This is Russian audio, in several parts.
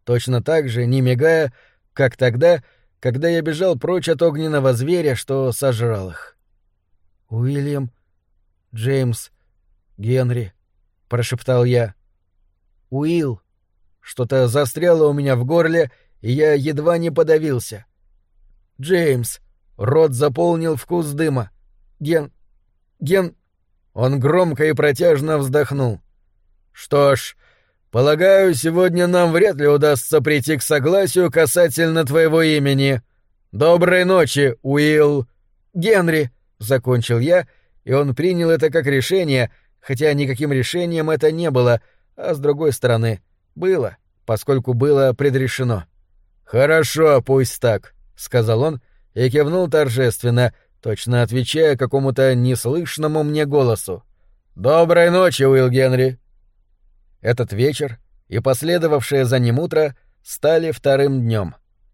точно так же, не мигая, как тогда, когда я бежал прочь от огненного зверя, что сожрал их. «Уильям, Джеймс, Генри», — прошептал я. «Уилл». Что-то застряло у меня в горле, и я едва не подавился. «Джеймс». Рот заполнил вкус дыма. «Ген... Он громко и протяжно вздохнул. «Что ж, полагаю, сегодня нам вряд ли удастся прийти к согласию касательно твоего имени. Доброй ночи, Уилл». «Генри», — закончил я, и он принял это как решение, хотя никаким решением это не было, а с другой стороны, было, поскольку было предрешено. «Хорошо, пусть так», — сказал он и кивнул торжественно, точно отвечая какому-то неслышному мне голосу. «Доброй ночи, Уилл Генри». Этот вечер и последовавшее за ним утро стали вторым днем.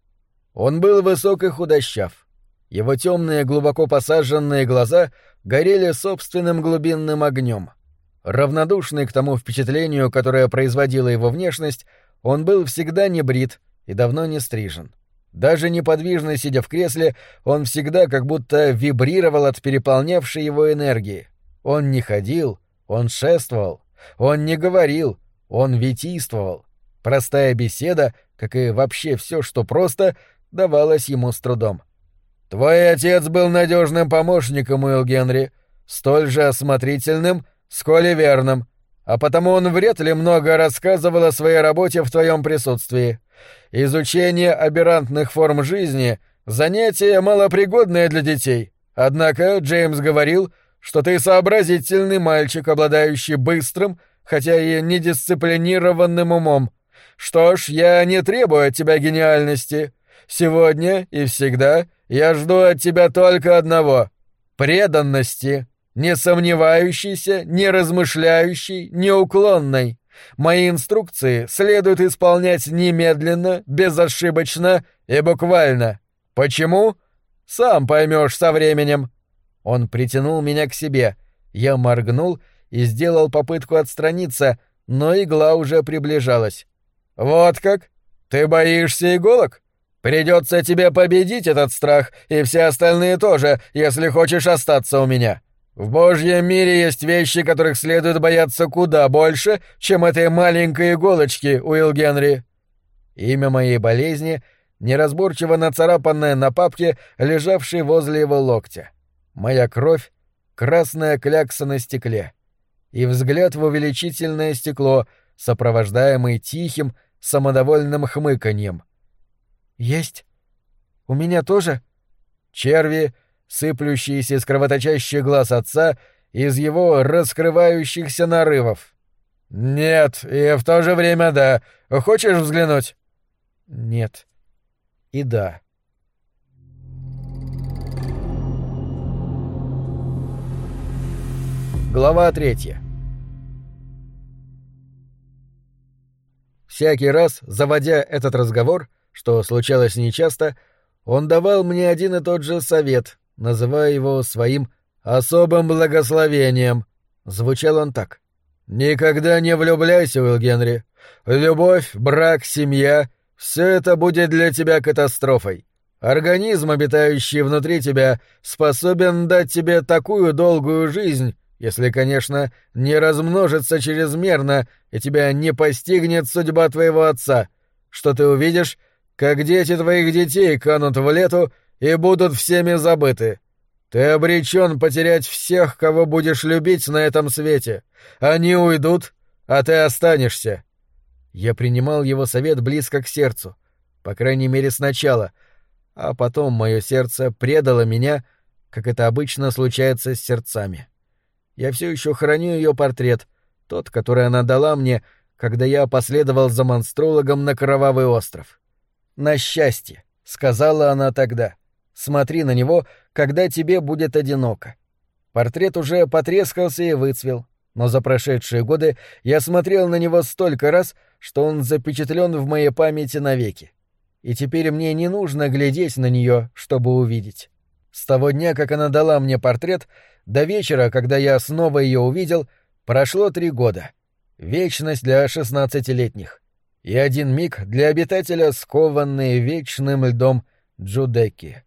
Он был высок и худощав. Его темные, глубоко посаженные глаза горели собственным глубинным огнем. Равнодушный к тому впечатлению, которое производила его внешность, он был всегда не брит и давно не стрижен. Даже неподвижно сидя в кресле, он всегда как будто вибрировал от переполнявшей его энергии. Он не ходил, он шествовал, он не говорил, он витийствовал. Простая беседа, как и вообще все, что просто, давалась ему с трудом. «Твой отец был надежным помощником, Уилл Генри, столь же осмотрительным, сколь и верным, а потому он вряд ли много рассказывал о своей работе в твоем присутствии. Изучение аберрантных форм жизни — занятие малопригодное для детей. Однако Джеймс говорил, что ты сообразительный мальчик, обладающий быстрым, хотя и недисциплинированным умом. Что ж, я не требую от тебя гениальности. Сегодня и всегда я жду от тебя только одного — преданности, не сомневающейся, не размышляющей, неуклонной. Мои инструкции следует исполнять немедленно, безошибочно и буквально. Почему? Сам поймешь со временем». Он притянул меня к себе. Я моргнул и сделал попытку отстраниться, но игла уже приближалась. «Вот как? Ты боишься иголок? Придется тебе победить этот страх, и все остальные тоже, если хочешь остаться у меня. В Божьем мире есть вещи, которых следует бояться куда больше, чем этой маленькой иголочки, Уилл Генри». Имя моей болезни, неразборчиво нацарапанное на папке, лежавшей возле его локтя. Моя кровь — красная клякса на стекле. И взгляд в увеличительное стекло, сопровождаемый тихим, самодовольным хмыканьем. «Есть? У меня тоже?» Черви, сыплющиеся из кровоточащих глаз отца, из его раскрывающихся нарывов. «Нет, и в то же время да. Хочешь взглянуть?» «Нет. И да». Глава 3. Всякий раз, заводя этот разговор, что случалось нечасто, он давал мне один и тот же совет, называя его своим «особым благословением». Звучал он так. «Никогда не влюбляйся, Уилл Генри. Любовь, брак, семья — все это будет для тебя катастрофой. Организм, обитающий внутри тебя, способен дать тебе такую долгую жизнь, если, конечно, не размножится чрезмерно и тебя не постигнет судьба твоего отца, что ты увидишь, как дети твоих детей канут в лету и будут всеми забыты. Ты обречен потерять всех, кого будешь любить на этом свете. Они уйдут, а ты останешься». Я принимал его совет близко к сердцу, по крайней мере сначала, а потом мое сердце предало меня, как это обычно случается с сердцами. Я все еще храню ее портрет, тот, который она дала мне, когда я последовал за монстрологом на Кровавый остров. «На счастье», — сказала она тогда, — «смотри на него, когда тебе будет одиноко». Портрет уже потрескался и выцвел, но за прошедшие годы я смотрел на него столько раз, что он запечатлен в моей памяти навеки. И теперь мне не нужно глядеть на нее, чтобы увидеть. С того дня, как она дала мне портрет, до вечера, когда я снова ее увидел, прошло 3 года. Вечность для 16-летних. и один миг для обитателя, скованной вечным льдом Джудеки.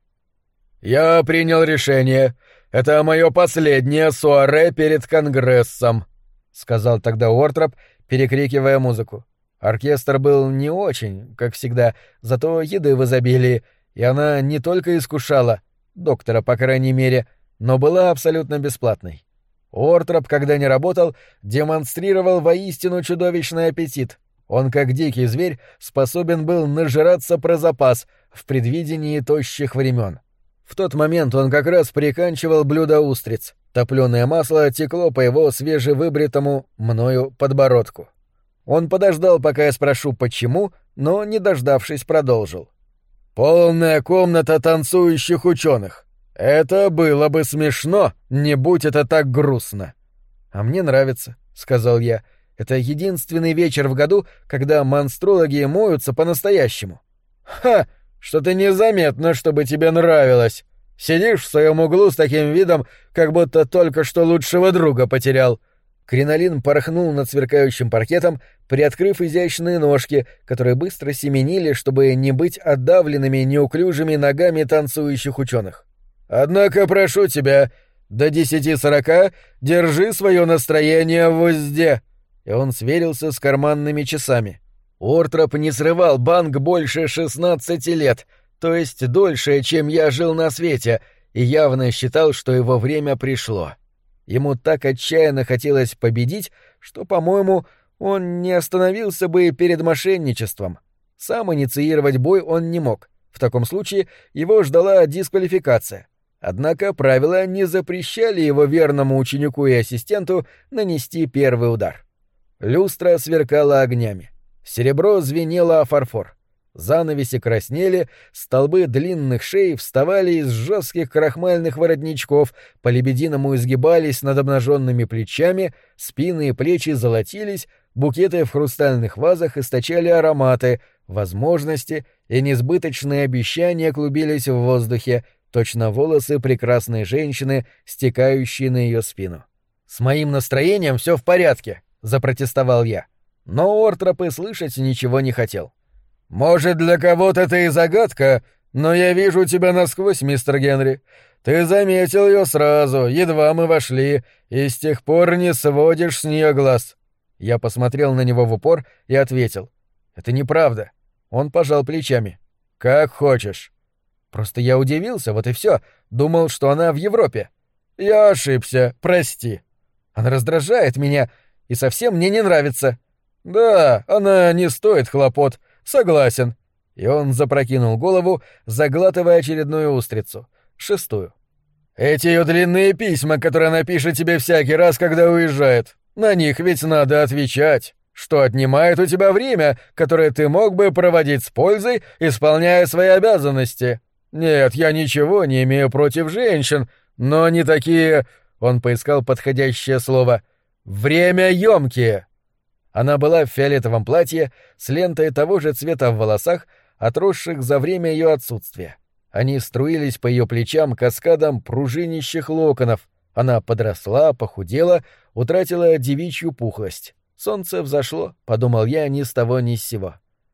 «Я принял решение. Это мое последнее суаре перед Конгрессом», — сказал тогда Уортроп, перекрикивая музыку. Оркестр был не очень, как всегда, зато еды в изобилии, и она не только искушала, доктора, по крайней мере, но была абсолютно бесплатной. Уортроп, когда не работал, демонстрировал воистину чудовищный аппетит. Он, как дикий зверь, способен был нажираться про запас в предвидении тощих времен. В тот момент он как раз приканчивал блюдо устриц. Топлёное масло текло по его свежевыбритому мною подбородку. Он подождал, пока я спрошу, почему, но, не дождавшись, продолжил. «Полная комната танцующих ученых. Это было бы смешно, не будь это так грустно». «А мне нравится», — сказал я. «Это единственный вечер в году, когда монстрологи моются по-настоящему». «Ха! Что-то незаметно, чтобы тебе нравилось. Сидишь в своем углу с таким видом, как будто только что лучшего друга потерял». Кринолин порхнул над сверкающим паркетом, приоткрыв изящные ножки, которые быстро семенили, чтобы не быть отдавленными неуклюжими ногами танцующих ученых. «Однако прошу тебя, до 10:40 держи свое настроение в узде». И он сверился с карманными часами. Уортроп не срывал банк больше 16 лет, то есть дольше, чем я жил на свете, и явно считал, что его время пришло. Ему так отчаянно хотелось победить, что, по-моему, он не остановился бы перед мошенничеством. Сам инициировать бой он не мог. В таком случае его ждала дисквалификация. Однако правила не запрещали его верному ученику и ассистенту нанести первый удар. Люстра сверкала огнями. Серебро звенело о фарфор. Занавеси краснели, столбы длинных шей вставали из жестких крахмальных воротничков, по-лебединому изгибались над обнаженными плечами, спины и плечи золотились, букеты в хрустальных вазах источали ароматы, возможности и несбыточные обещания клубились в воздухе, точно волосы прекрасной женщины, стекающие на ее спину. «С моим настроением все в порядке», — запротестовал я. Но Уортроп и слышать ничего не хотел. «Может, для кого-то это и загадка, но я вижу тебя насквозь, мистер Генри. Ты заметил ее сразу, едва мы вошли, и с тех пор не сводишь с нее глаз». Я посмотрел на него в упор и ответил. «Это неправда». Он пожал плечами. «Как хочешь». «Просто я удивился, вот и все. Думал, что она в Европе». «Я ошибся, прости». «Она раздражает меня и совсем мне не нравится». «Да, она не стоит хлопот. Согласен». И он запрокинул голову, заглатывая очередную устрицу. 6-ю. «Эти ее длинные письма, которые она пишет тебе всякий раз, когда уезжает. На них ведь надо отвечать, что отнимает у тебя время, которое ты мог бы проводить с пользой, исполняя свои обязанности. Нет, я ничего не имею против женщин, но они такие...» Он поискал подходящее слово. «Времяёмкие». Она была в фиолетовом платье, с лентой того же цвета в волосах, отросших за время ее отсутствия. Они струились по ее плечам каскадом пружинищих локонов. Она подросла, похудела, утратила девичью пухлость. Солнце взошло, подумал я ни с того ни с сего.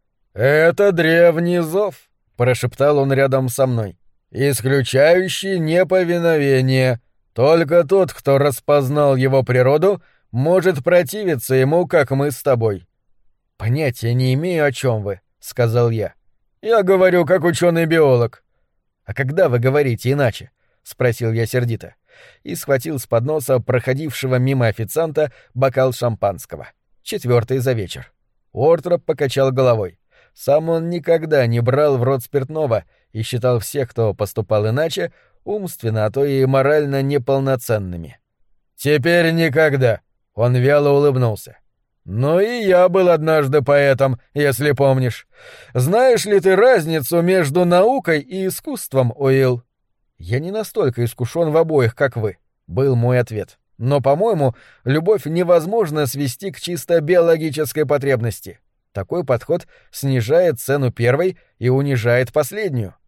«Это древний зов», — прошептал он рядом со мной, — «исключающий неповиновение. Только тот, кто распознал его природу, может противиться ему, как мы с тобой». «Понятия не имею, о чем вы», — сказал я. «Я говорю, как ученый-биолог». «А когда вы говорите иначе?» — спросил я сердито. И схватил с подноса проходившего мимо официанта бокал шампанского. 4-й за вечер. Уортроп покачал головой. Сам он никогда не брал в рот спиртного и считал всех, кто поступал иначе, умственно, а то и морально неполноценными. «Теперь никогда», — он вяло улыбнулся. «Ну и я был однажды поэтом, если помнишь. Знаешь ли ты разницу между наукой и искусством, Уилл?» «Я не настолько искушен в обоих, как вы», — был мой ответ. «Но, по-моему, любовь невозможно свести к чисто биологической потребности. Такой подход снижает цену первой и унижает последнюю».